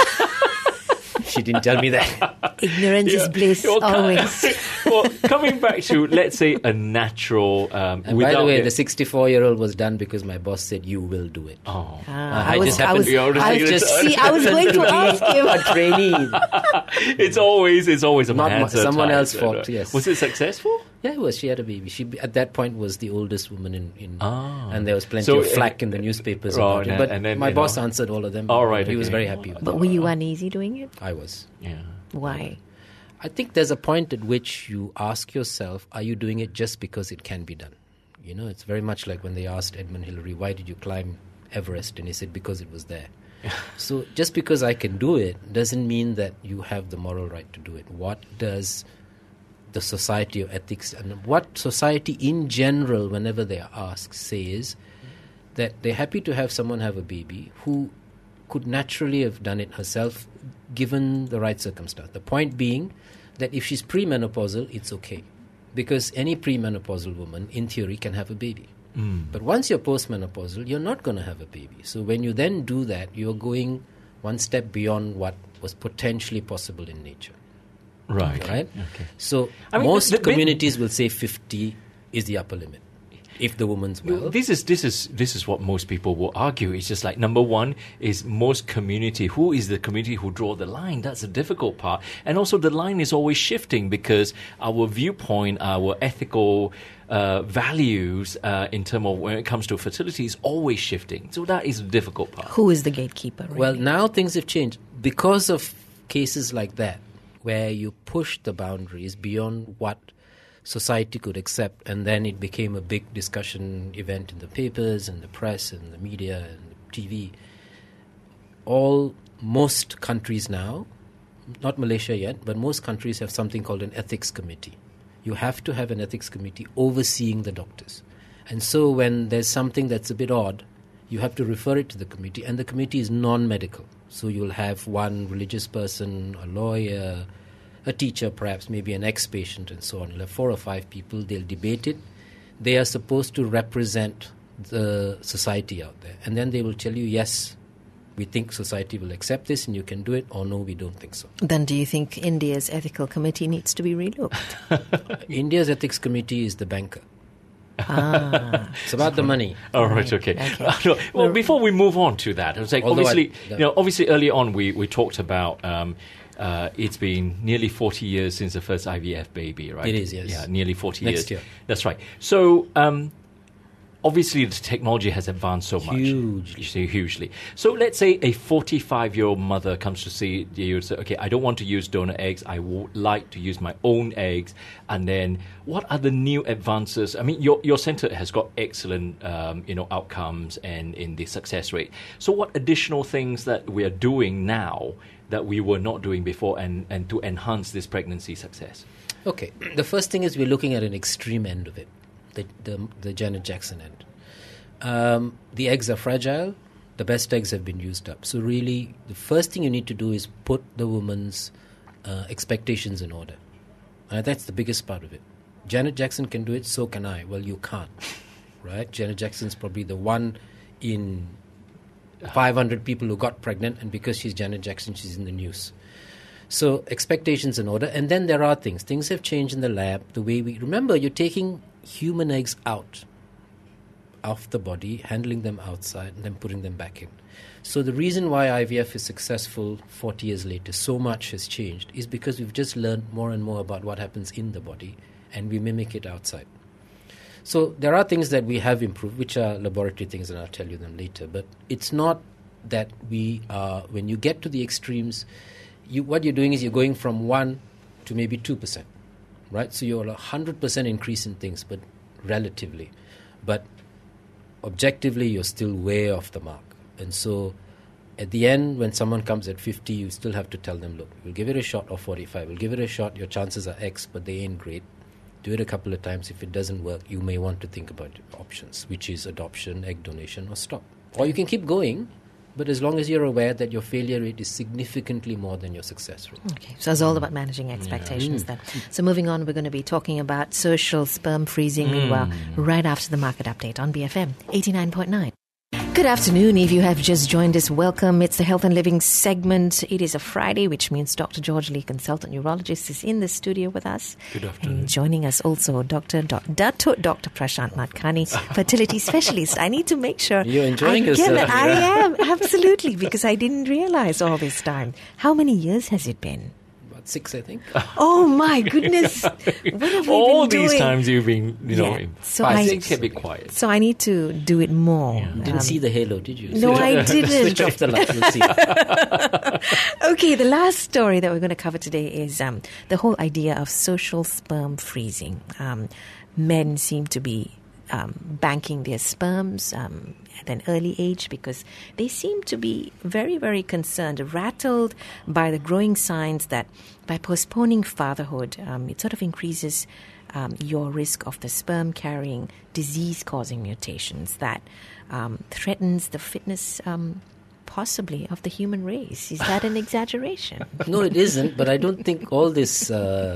S4: She didn't tell me that.
S2: Ignorance is bliss, always.
S3: Well, coming back to, let's say, a natural...
S4: And by the way, the 64-year-old was done because my boss said, you will do it.
S3: Oh.
S2: I was
S4: happened-
S2: I was going to ask him.
S4: A trainee.
S3: It's always a
S4: Not
S3: answer
S4: someone
S3: type,
S4: else's fault, yes.
S3: Was it successful?
S4: Yeah, it was. She had a baby. She, at that point, was the oldest woman in and there was plenty
S3: So,
S4: of flack in the newspapers
S3: oh,
S4: about it. But
S3: and then,
S4: my
S3: you
S4: boss
S3: know.
S4: answered all of them.
S3: All right,
S4: He was
S3: okay.
S4: very happy with
S2: But
S4: it.
S2: were you uneasy doing it?
S4: I was.
S3: Yeah.
S2: Why?
S4: I think there's a point at which you ask yourself, are you doing it just because it can be done? You know, it's very much like when they asked Edmund Hillary, why did you climb Everest? And he said, because it was there. So just because I can do it doesn't mean that you have the moral right to do it. What does the society of ethics and what society in general, whenever they are asked, says that they're happy to have someone have a baby who could naturally have done it herself given the right circumstance. The point being that if she's premenopausal, it's okay. Because any premenopausal woman, in theory, can have a baby. But once you're postmenopausal, you're not going to have a baby. So when you then do that, you're going one step beyond what was potentially possible in nature.
S3: Right.
S4: Right?
S3: Okay.
S4: So
S3: I mean,
S4: most
S3: the-
S4: communities will say 50 is the upper limit. If the woman's well.
S3: This is what most people will argue. It's just like, number one is most community. Who is the community who draw the line? That's the difficult part. And also the line is always shifting because our viewpoint, our ethical values in terms of when it comes to fertility is always shifting. So that is the difficult part.
S2: Who is the gatekeeper? Really?
S4: Well, now things have changed because of cases like that, where you push the boundaries beyond what society could accept, and then it became a big discussion event in the papers and the press and the media and the TV. Most countries now, not Malaysia yet, but most countries have something called an ethics committee. You have to have an ethics committee overseeing the doctors. And so when there's something that's a bit odd, you have to refer it to the committee, and the committee is non-medical. So you'll have one religious person, a lawyer, a teacher perhaps, maybe an ex-patient and so on. You'll have 4 or 5 people, they'll debate it. They are supposed to represent the society out there. And then they will tell you, yes, we think society will accept this and you can do it, or no, we don't think so.
S2: Then do you think India's ethical committee needs to be relooked?
S4: India's ethics committee is the banker. It's about the money.
S3: All right, okay. No, well, before we move on to that, I was like,
S4: Although
S3: obviously, early on we talked about it's been nearly 40 years since the first IVF baby, right?
S4: It is, yes.
S3: Yeah, nearly 40
S4: Next
S3: years.
S4: year.
S3: That's right. So, obviously, the technology has advanced so much. Hugely. So, let's say a 45-year-old mother comes to see you and say, okay, I don't want to use donor eggs. I would like to use my own eggs. And then, what are the new advances? I mean, your center has got excellent, outcomes and in the success rate. So, what additional things that we are doing now that we were not doing before and to enhance this pregnancy success?
S4: Okay. The first thing is we're looking at an extreme end of it, the Janet Jackson end. The eggs are fragile. The best eggs have been used up. So really, the first thing you need to do is put the woman's expectations in order. That's the biggest part of it. Janet Jackson can do it, so can I. Well, you can't, right? Janet Jackson's probably the one in 500 people who got pregnant, and because she's Janet Jackson, she's in the news. So expectations in order. And then there are things. Things have changed in the lab. The way remember, you're taking human eggs out of the body, handling them outside, and then putting them back in. So the reason why IVF is successful 40 years later, so much has changed, is because we've just learned more and more about what happens in the body, and we mimic it outside. So there are things that we have improved, which are laboratory things, and I'll tell you them later. But it's not that we are, when you get to the extremes, what you're doing is you're going from 1 to maybe 2%, right? So you're a 100% increase in things, but relatively. But objectively, you're still way off the mark. And so at the end, when someone comes at 50, you still have to tell them, look, we'll give it a shot, or 45. We'll give it a shot. Your chances are X, but they ain't great. Do it a couple of times. If it doesn't work, you may want to think about options, which is adoption, egg donation, or stop. Or you can keep going, But as long as you're aware that your failure rate is significantly more than your success rate.
S2: Okay, so it's all about managing expectations then. So moving on, we're going to be talking about social sperm freezing meanwhile, right after the market update on BFM 89.9. Good afternoon. If you have just joined us, welcome. It's the Health and Living segment. It is a Friday, which means Dr. George Lee, consultant urologist, is in the studio with us.
S3: Good afternoon.
S2: And joining us also, Dr. Prashant Matkani, fertility specialist. I need to make sure
S4: You're enjoying
S2: I get
S4: yourself,
S2: it. I
S4: Mira.
S2: am, absolutely, because I didn't realize all this time. How many years has it been?
S4: About 6, I think.
S2: Oh my goodness! What have we
S3: All
S2: been doing?
S3: these times you've been,
S2: Yeah. So
S3: I
S2: I-
S3: think keep it quiet.
S2: So I need to do it more.
S4: You didn't see the halo, did you?
S2: No, I didn't.
S4: Switch off the light, you'll see.
S2: Okay, the last story that we're going to cover today is the whole idea of social sperm freezing. Men seem to be banking their sperms at an early age because they seem to be very, very concerned, rattled by the growing signs that by postponing fatherhood, it sort of increases your risk of the sperm carrying disease-causing mutations that threatens the fitness possibly of the human race. Is that an exaggeration?
S4: No, it isn't, but I don't think all this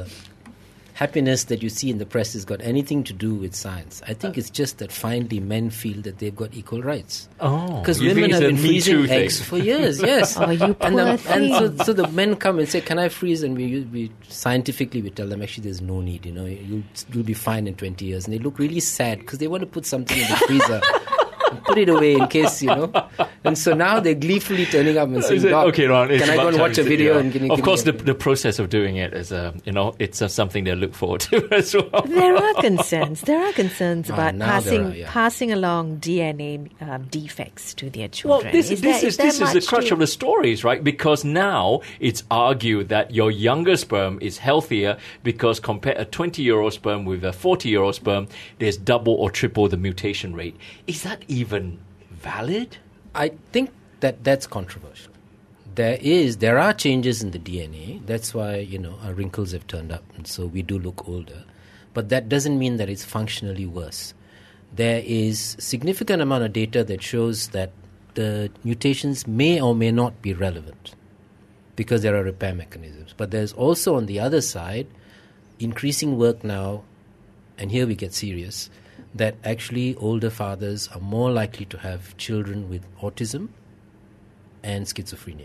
S4: happiness that you see in the press has got anything to do with science. I think it's just that finally men feel that they've got equal rights.
S3: Oh,
S4: Because
S3: you
S4: women
S3: think
S4: have
S3: it's
S4: been
S3: a Me Too
S4: freezing
S3: thing?
S4: eggs for years, yes.
S2: Oh, you poor thing.
S4: so the men come and say, can I freeze? And we scientifically we tell them, actually there's no need, you'll be fine in 20 years. And they look really sad because they want to put something in the freezer and put it away in case, And so now they're gleefully turning up and saying, Doc,
S3: Okay, Ron, it's
S4: can I go
S3: about
S4: and
S3: time
S4: watch a
S3: to-
S4: video?
S3: yeah.
S4: And can you
S3: Of
S4: give
S3: course,
S4: me
S3: the process of doing it is, it's something they look forward to as well.
S2: There are concerns. There are concerns about
S4: now there are, yeah.
S2: passing along DNA defects to their children.
S3: Well, this is the
S2: much
S3: crutch
S2: to-
S3: of the stories, right? Because now it's argued that your younger sperm is healthier because compare a 20-year-old sperm with a 40-year-old sperm, there's double or triple the mutation rate. Is that even valid?
S4: I think that's controversial. There are changes in the DNA. That's why, our wrinkles have turned up, and so we do look older. But that doesn't mean that it's functionally worse. There is significant amount of data that shows that the mutations may or may not be relevant because there are repair mechanisms. But there's also, on the other side, increasing work now, and here we get serious, that actually older fathers are more likely to have children with autism and schizophrenia.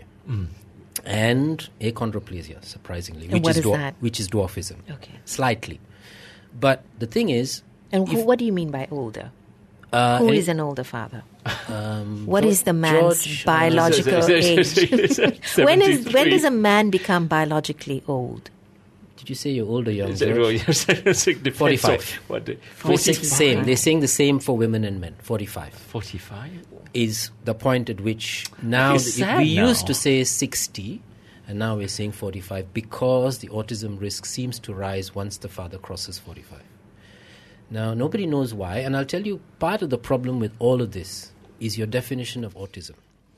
S4: And achondroplasia, surprisingly,
S2: And what is that?
S4: which is dwarfism.
S2: Okay.
S4: Slightly. But the thing is,
S2: And what do you mean by older? Who is an older father? What is the man's
S4: George,
S2: biological age? When
S3: 73.
S2: does a man become biologically old?
S4: did you say you're older, young
S3: Is that
S4: George?
S3: what
S4: 45. Same. They're saying the same for women and men. 45
S3: 45?
S4: is the point at which now
S3: It's sad
S4: we
S3: now.
S4: used to say 60, and now we're saying 45 because the autism risk seems to rise once the father crosses 45. Now, nobody knows why, and I'll tell you part of the problem with all of this is your definition of autism.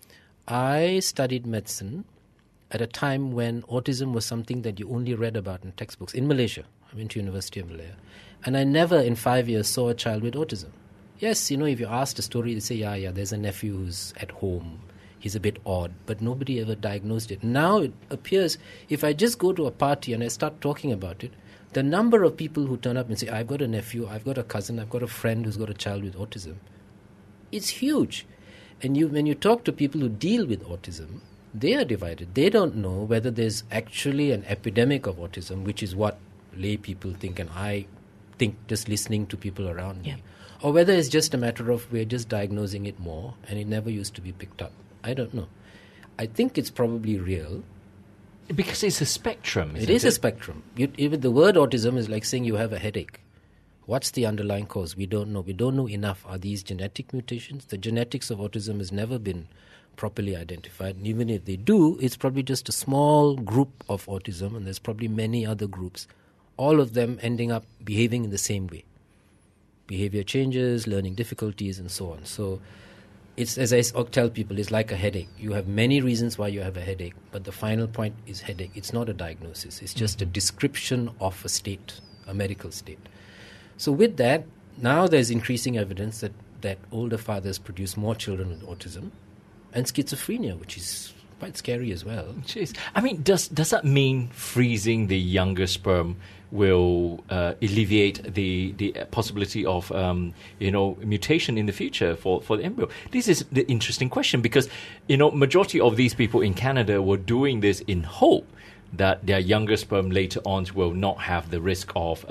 S4: I studied medicine at a time when autism was something that you only read about in textbooks in Malaysia. I went to University of Malaya, and I never in 5 years saw a child with autism. Yes, if you asked a story, they say, yeah, there's a nephew who's at home. He's a bit odd, but nobody ever diagnosed it. Now it appears, if I just go to a party and I start talking about it, the number of people who turn up and say, I've got a nephew, I've got a cousin, I've got a friend who's got a child with autism, it's huge. And when you talk to people who deal with autism, they are divided. They don't know whether there's actually an epidemic of autism, which is what lay people think, and I think just listening to people around me, or whether it's just a matter of we're just diagnosing it more and it never used to be picked up. I don't know. I think it's probably real.
S3: Because it's a spectrum,
S4: It is a spectrum. Even the word autism is like saying you have a headache. What's the underlying cause? We don't know. We don't know enough. Are these genetic mutations? The genetics of autism has never been properly identified. And even if they do, it's probably just a small group of autism, and there's probably many other groups, all of them ending up behaving in the same way. Behavior changes, learning difficulties, and so on. So it's, as I tell people, it's like a headache. You have many reasons why you have a headache, but the final point is headache. It's not a diagnosis. It's just a description of a state, a medical state. So with that, now there's increasing evidence that older fathers produce more children with autism. and schizophrenia, which is quite scary as well.
S3: Jeez. I mean, does that mean freezing the younger sperm will alleviate the possibility of mutation in the future for the embryo? This is the interesting question, because majority of these people in Canada were doing this in hope that their younger sperm later on will not have the risk of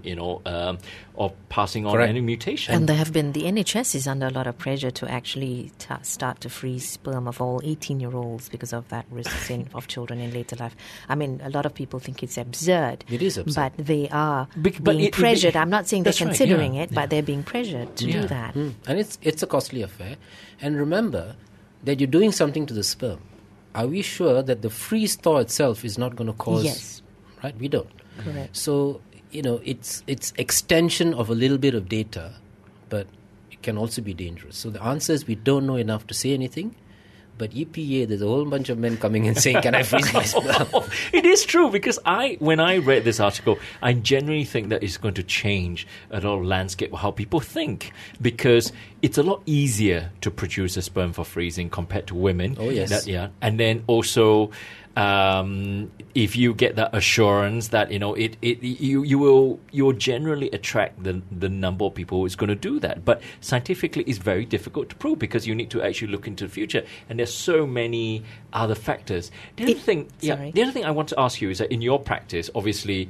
S3: of passing on
S4: Correct.
S3: any mutation.
S2: And there have been, the NHS is under a lot of pressure to actually start to freeze sperm of all 18-year-olds because of that risk of children in later life. I mean, a lot of people think it's absurd.
S4: It is absurd.
S2: But they are
S3: But
S2: being pressured. I'm not saying they're
S3: that's right,
S2: considering
S3: yeah,
S2: it, but they're being pressured to do that.
S4: And it's a costly affair. And remember that you're doing something to the sperm. Are we sure that the freeze thaw itself is not going to cause...
S2: Yes.
S4: Right? We don't.
S2: Correct.
S4: So, it's extension of a little bit of data, but it can also be dangerous. So the answer is we don't know enough to say anything. But EPA, there's a whole bunch of men coming and saying, can I freeze my sperm?
S3: It is true, because when I read this article, I genuinely think that it's going to change a lot of landscape of how people think, because it's a lot easier to produce a sperm for freezing compared to women.
S4: Oh, yes.
S3: And then also, if you get that assurance that you will generally attract the number of people who's going to do that. But scientifically, it's very difficult to prove, because you need to actually look into the future, and there's so many other factors. The other thing I want to ask you is that in your practice, obviously,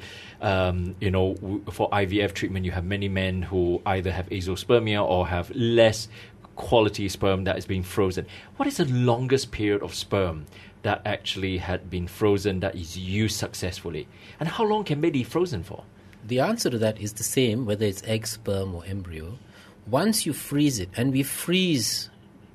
S3: for IVF treatment, you have many men who either have azoospermia or have less quality sperm that is being frozen. What is the longest period of sperm that actually had been frozen that is used successfully? And how long can they be frozen for?
S4: The answer to that is the same, whether it's egg, sperm, or embryo. Once you freeze it, and we freeze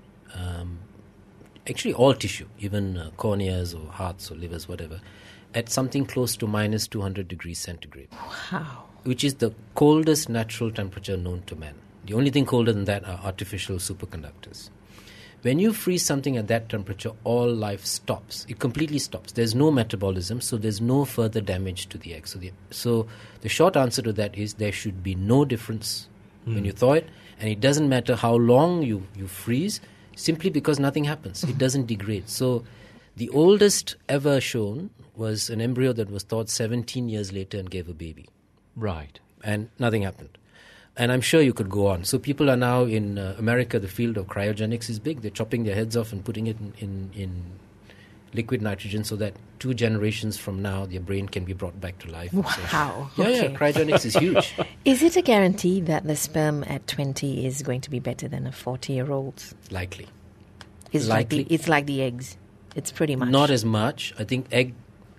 S4: actually all tissue, even corneas or hearts or livers, whatever, at something close to minus 200 degrees centigrade.
S2: Wow.
S4: Which is the coldest natural temperature known to man. The only thing colder than that are artificial superconductors. When you freeze something at that temperature, all life stops. It completely stops. There's no metabolism, so there's no further damage to the egg. So the short answer to that is there should be no difference when you thaw it, and it doesn't matter how long you freeze, simply because nothing happens. It doesn't degrade. So the oldest ever shown was an embryo that was thawed 17 years later and gave a baby.
S3: Right.
S4: And nothing happened. And I'm sure you could go on. So people are now in America, the field of cryogenics is big. They're chopping their heads off and putting it in liquid nitrogen so that 2 generations from now, their brain can be brought back to life.
S2: Wow.
S4: So, yeah, cryogenics is huge.
S2: Is it a guarantee that the sperm at 20 is going to be better than a 40-year-old's?
S4: Likely.
S2: It's
S4: Likely.
S2: it's like the eggs. It's pretty much.
S4: Not as much. I think egg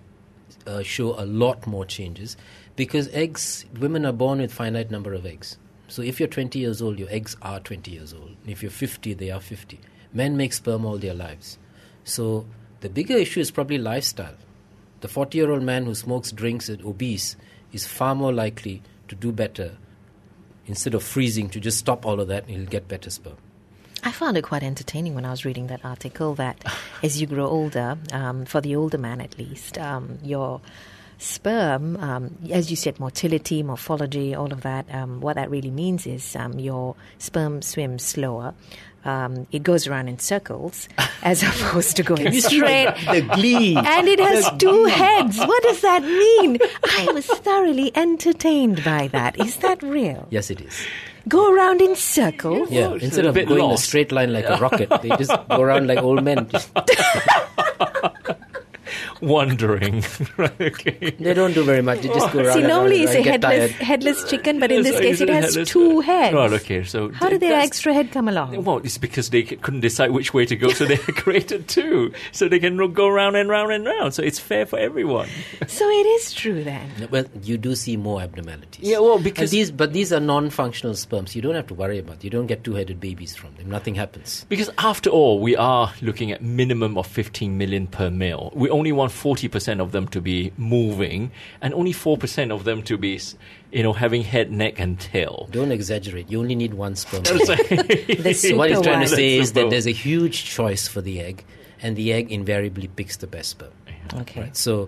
S4: show a lot more changes, because women are born with finite number of eggs. So if you're 20 years old, your eggs are 20 years old. If you're 50, they are 50. Men make sperm all their lives. So the bigger issue is probably lifestyle. The 40-year-old man who smokes, drinks, and obese is far more likely to do better. Instead of freezing, to just stop all of that, he'll get better sperm.
S2: I found it quite entertaining when I was reading that article that as you grow older, for the older man at least, your sperm, as you said, motility, morphology, all of that, what that really means is your sperm swims slower. It goes around in circles as opposed to going straight.
S4: The glee.
S2: And it has 2 heads. What does that mean? I was thoroughly entertained by that. Is that real?
S4: Yes, it is.
S2: Go around in circles?
S4: Yeah,
S3: it's
S4: instead
S3: a
S4: of
S3: bit
S4: going
S3: lost.
S4: a straight line like a rocket, they just go around like old men.
S3: Wondering. Right, okay.
S4: They don't do very much. They just go around.
S2: See,
S4: and
S2: normally
S4: around
S2: it's
S4: and
S2: a
S4: get tired.
S2: headless chicken, but in this
S3: So
S2: case it has
S3: headless-
S2: 2 heads.
S3: Right, okay. So
S2: How did their
S3: that's-
S2: extra head come along?
S3: Well, it's because they couldn't decide which way to go, so they created 2, so they can go round and round and round. So it's fair for everyone.
S2: So it is true then.
S4: Well, you do see more abnormalities.
S3: Yeah, well, because
S4: these are non-functional sperms. You don't have to worry about it. You don't get 2-headed babies from them. Nothing happens.
S3: Because after all, we are looking at minimum of 15 million per male. We only want 40% of them to be moving, and only 4% of them to be, having head, neck, and tail.
S4: Don't exaggerate. You only need 1 sperm.
S2: The
S4: So what he's
S2: super
S4: trying
S2: one.
S4: to say is that
S3: Super.
S4: there's a huge choice for the egg, and the egg invariably picks the best sperm.
S2: Okay.
S4: Right? So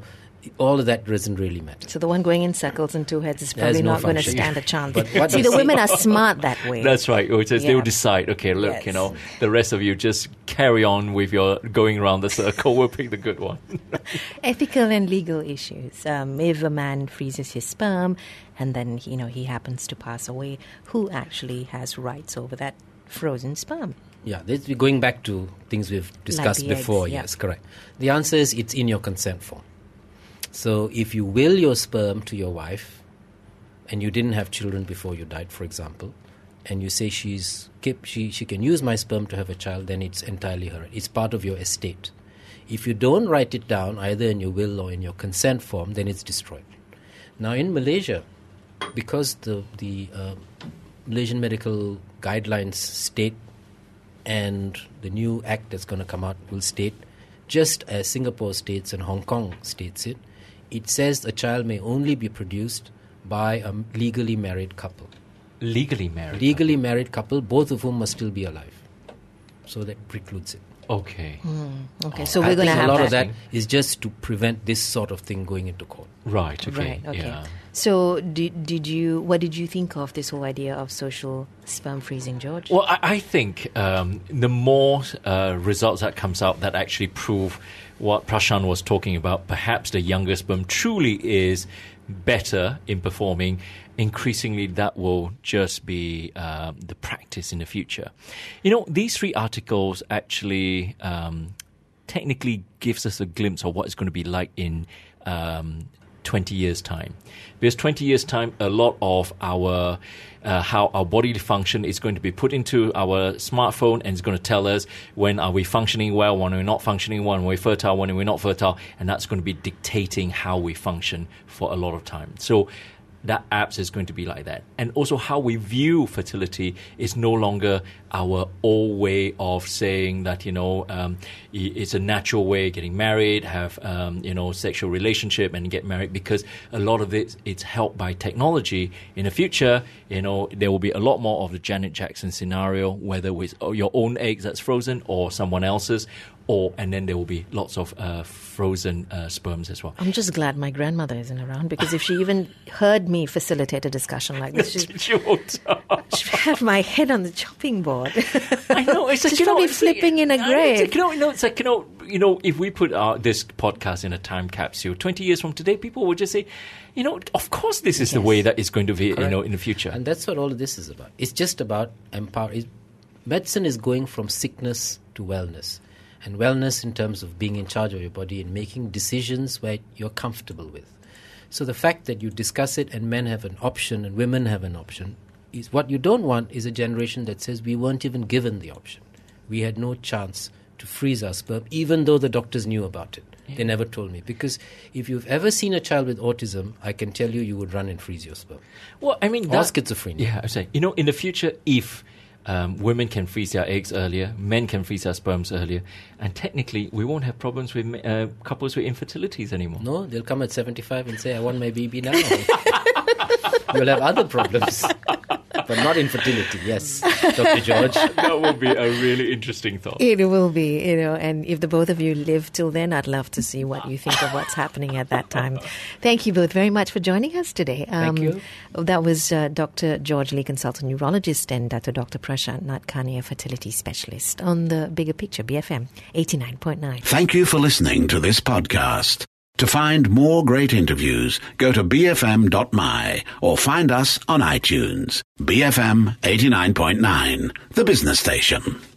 S4: all of that doesn't really matter.
S2: So the one going in circles and two heads is
S4: There's
S2: probably
S4: no
S2: not going to
S4: function.
S2: stand a chance.
S4: But what
S2: See,
S4: we
S2: the
S4: see-
S2: women are smart that way.
S3: That's right. Which is they'll
S2: Yeah.
S3: decide, okay, look,
S2: Yes.
S3: you know, the rest of you just carry on with your going around the circle. We'll pick the good one.
S2: Ethical and legal issues. If a man freezes his sperm and then, he happens to pass away, who actually has rights over that frozen sperm?
S4: Yeah, we're going back to things we've discussed
S2: the eggs,
S4: before.
S2: yeah.
S4: Yes, correct. The answer is it's in your consent form. So if you will your sperm to your wife and you didn't have children before you died, for example, and you say she can use my sperm to have a child, then it's entirely her. It's part of your estate. If you don't write it down, either in your will or in your consent form, then it's destroyed. Now in Malaysia, because the Malaysian medical guidelines state, and the new act that's going to come out will state, just as Singapore states and Hong Kong states it, it says a child may only be produced by a legally married couple.
S3: Legally married.
S4: Legally married couple, both of whom must still be alive. So that precludes it.
S3: Okay.
S2: Okay, so
S4: I
S2: we're going to
S4: think
S2: have
S4: a lot
S2: that.
S4: of that is just to prevent this sort of thing going into court.
S3: Right. Okay.
S2: Right, okay.
S3: Yeah.
S2: So what did you think of this whole idea of social sperm freezing, George?
S3: Well, I think the more results that comes out that actually prove what Prashant was talking about, perhaps the younger sperm truly is better in performing, increasingly that will just be the practice in the future. These 3 articles actually technically gives us a glimpse of what it's going to be like in 20 years' time. Because 20 years' time, a lot of our how our bodily function is going to be put into our smartphone, and it's going to tell us when are we functioning well, when we're not functioning well, when we're fertile, when we're not fertile, and that's going to be dictating how we function for a lot of time. So that apps is going to be like that. And also how we view fertility is no longer our old way of saying that, it's a natural way, getting married, have, sexual relationship and get married, because a lot of it's helped by technology. In the future, there will be a lot more of the Janet Jackson scenario, whether it's your own eggs that's frozen or someone else's, and then there will be lots of frozen sperms as well.
S2: I'm just glad my grandmother isn't around, because if she even heard me facilitate a discussion like this, she'd have my head on the chopping board.
S3: I know. It's like,
S2: She's probably flipping in a grave.
S3: It's like, if we put this podcast in a time capsule, 20 years from today, people will just say, of course this is the way that it's going to be, in the future.
S4: And that's what all of this is about. It's just about empowering. Medicine is going from sickness to wellness. And wellness in terms of being in charge of your body and making decisions where you're comfortable with. So the fact that you discuss it and men have an option and women have an option, is what you don't want is a generation that says we weren't even given the option. We had no chance to freeze our sperm, even though the doctors knew about it. Yeah. They never told me. Because if you've ever seen a child with autism, I can tell you would run and freeze your sperm.
S3: Well, I mean,
S4: or schizophrenia.
S3: Yeah, I'm saying, in the future, if women can freeze their eggs earlier, men can freeze their sperms earlier, and technically we won't have problems with couples with infertilities anymore.
S4: No, they'll come at 75 and say, I want my baby now. You'll have other problems, but not infertility. Yes, Dr. George.
S3: That will be a really interesting thought.
S2: It will be, and if the both of you live till then, I'd love to see what you think of what's happening at that time. Thank you both very much for joining us today.
S4: Thank you.
S2: That was Dr. George Lee, consultant urologist, and Dr. Prashant Natkani, a fertility specialist, on the Bigger Picture, BFM 89.9.
S1: Thank you for listening to this podcast. To find more great interviews, go to bfm.my or find us on iTunes. BFM 89.9, the business station.